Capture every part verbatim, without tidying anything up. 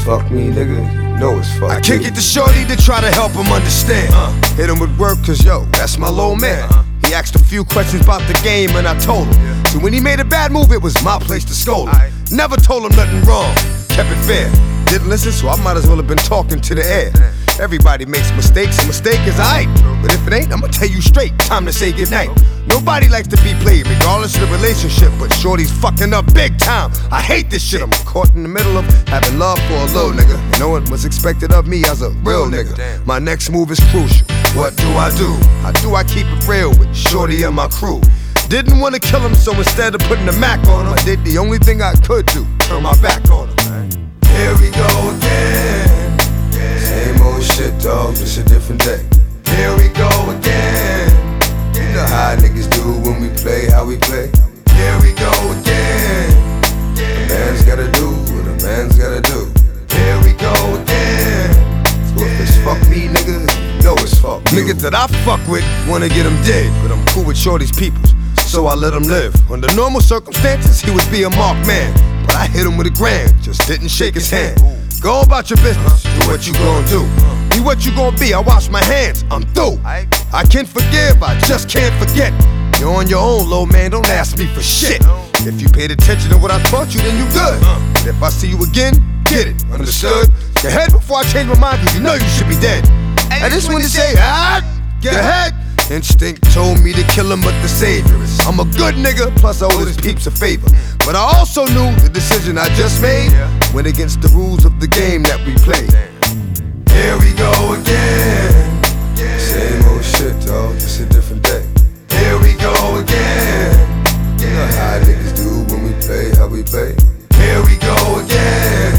fuck me, nigga, you know it's fuck I kick it to Shorty to try to help him understand. uh, Hit him with work cause yo, that's my low man. uh, He asked a few questions about the game and I told him. yeah. So when he made a bad move, it was my place to scold him. I Never told him nothing wrong, kept it fair. Didn't listen, so I might as well have been talking to the air. Everybody makes mistakes, a mistake is aight. But if it ain't, I'ma tell you straight, time to say goodnight. Nobody likes to be played, regardless of the relationship, but Shorty's fucking up big time. I hate this shit, I'm caught in the middle of having love for a little nigga. Knowing what's expected of me as a real nigga. My next move is crucial, what do I do? How do I keep it real with Shorty and my crew? Didn't wanna kill him, so instead of putting the Mac on him, I did the only thing I could do, turn my back on him. Here we go again. Same old shit, dog, just a different day. Here we go again. You know how niggas do when we play, how we play. Here we go again. A man's gotta do what a man's gotta do. Here we go again. So if it's fuck me, nigga, you know it's fuck you. Niggas that I fuck with wanna get him dead, but I'm cool with Shorty's peoples, so I let him live. Under normal circumstances, he would be a marked man, but I hit him with a grand, just didn't shake his hand. Go about your business, do what you gon' do. Be what you gon' be, I wash my hands, I'm through. I can forgive, I just can't forget. You're on your own, low man, don't ask me for shit. If you paid attention to what I taught you, then you good. And if I see you again, get it, understood? Your head before I change my mind, cause you know you should be dead. I just wanna say, ah, get ahead. Instinct told me to kill him, but the savior is I'm a good nigga, plus I owe his peeps a favor. But I also knew the decision I just made went against the rules of the game that we played. Here we go again. Same old shit, dog, just a different day. Here we go again. You know how niggas do when we play, how we play. Here we go again.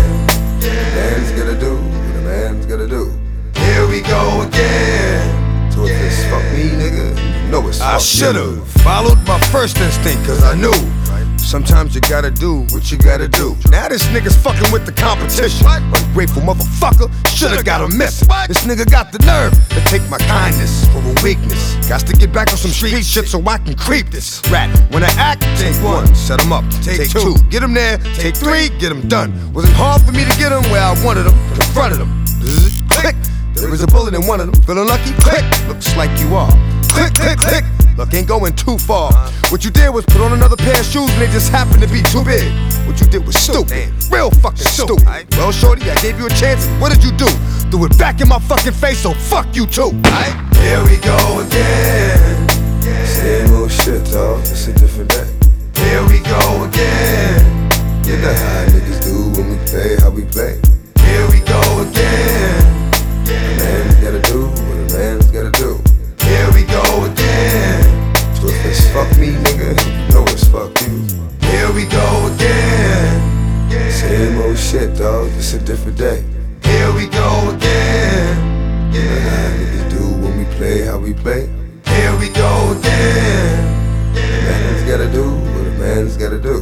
A man's gotta do what a man's gotta do. Here we go again. So if it's fuck me, nigga, you know it's fuck I should've followed my first instinct, cause I knew sometimes you gotta do what you gotta do. Now this nigga's fucking with the competition. Ungrateful motherfucker, should've got him missing. This nigga got the nerve to take my kindness for a weakness. Got to get back on some street shit so I can creep this rat. When I act, take one, set him up. Take two, get him there. Take three, get him done. Wasn't hard for me to get him where I wanted him, confronted him. Click. There is a bullet in one of them. Feeling lucky? Click. Looks like you are. Click, click, click. Look, ain't going too far. What you did was put on another pair of shoes and they just happened to be too big. What you did was stupid. Real fucking stupid. Well, shorty, I gave you a chance. What did you do? Threw it back in my fucking face, so fuck you too. Here we go again. Same old shit, dog. It's a different day. Here we go again. You know how niggas do when we play, how we play. Here we go again. A man's gotta do what a man's gotta do. Here we go again. So if it's fuck me, nigga, you know it's fuck you. Here we go again. Same old shit, dog, it's a different day. Here we go again. You know how niggas do when we play, how we play. Here we go again. A man's gotta do what a man's gotta do.